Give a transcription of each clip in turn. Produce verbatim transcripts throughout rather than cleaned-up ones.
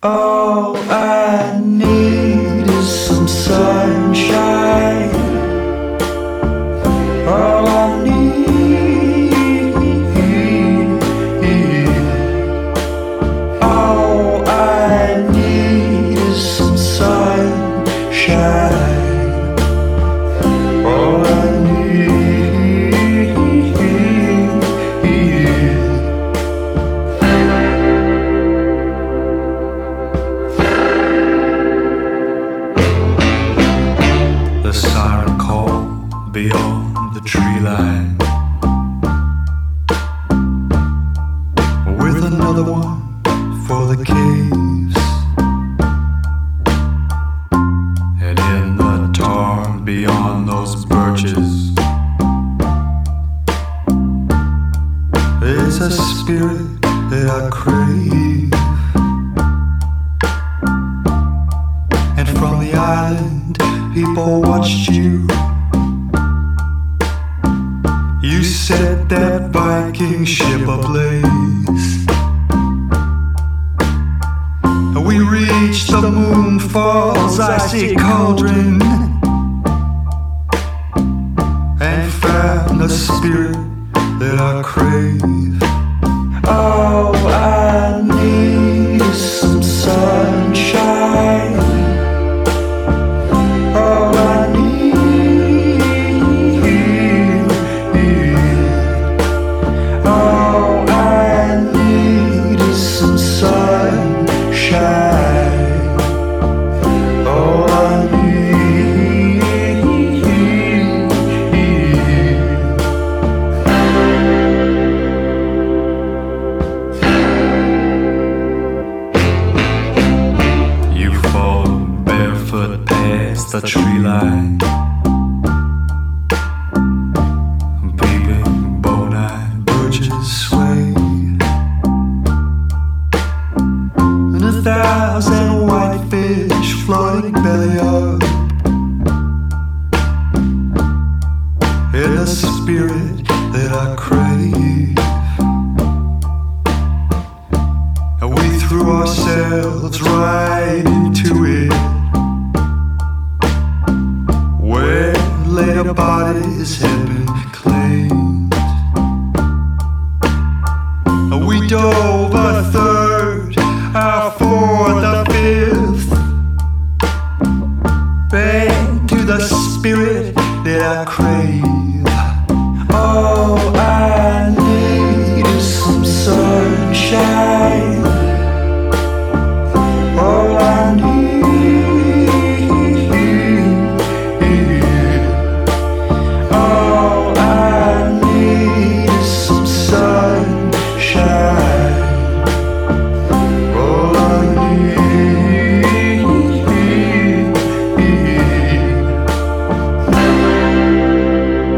All I need is some sunshine. All I need, all I need is some sunshine. All I The siren call beyond the tree line, with another one for the caves, and in the tarn beyond those birches, there's a spirit that I crave. And from the island people watched you. You set that Viking ship ablaze. We reached the moon falls icy cauldron and found the spirit that I crave. All I need is some sunshine. All I need, all I need is some sunshine. All I need, you fall barefoot past the tree line, peeping bone-eyed birches sway, and a thousand whitefish floating belly up in the spirit that I crave. And we threw ourselves right into it, where later bodies have been claimed. And we dove a third, our fourth, a fifth, back to the spirit that I crave. All I need is some sunshine. All I need, all I need is some sunshine. All I need.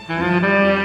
Thank